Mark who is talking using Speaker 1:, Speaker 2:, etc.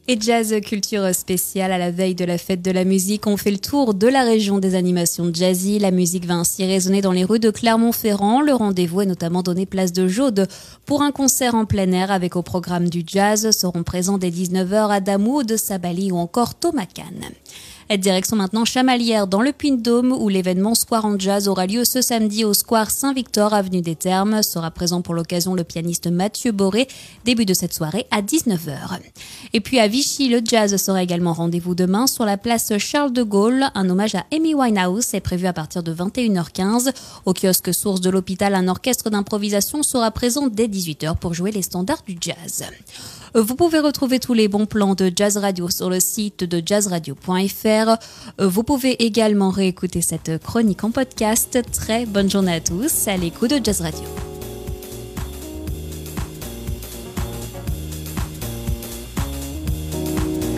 Speaker 1: Et Jazz Culture spéciale à la veille de la fête de la musique. On fait le tour de la région des animations jazzy. La musique va ainsi résonner dans les rues de Clermont-Ferrand. Le rendez-vous est notamment donné place de Jaude pour un concert en plein air avec au programme du jazz. Seront présents dès 19h Adamo, de Sabali ou encore Thomas Kahn. Direction maintenant Chamalières dans le Puy-de-Dôme où l'événement Square en Jazz aura lieu ce samedi au Square Saint-Victor, avenue des Thermes. Sera présent pour l'occasion le pianiste Mathieu Boré. Début de cette soirée à 19h. Et puis à Vichy, le jazz sera également rendez-vous demain sur la place Charles de Gaulle. Un hommage à Amy Winehouse est prévu à partir de 21h15. Au kiosque Source de l'Hôpital, un orchestre d'improvisation sera présent dès 18h pour jouer les standards du jazz. Vous pouvez retrouver tous les bons plans de Jazz Radio sur le site de jazzradio.fr. Vous pouvez également réécouter cette chronique en podcast. Très bonne journée à tous à l'écoute de Jazz Radio.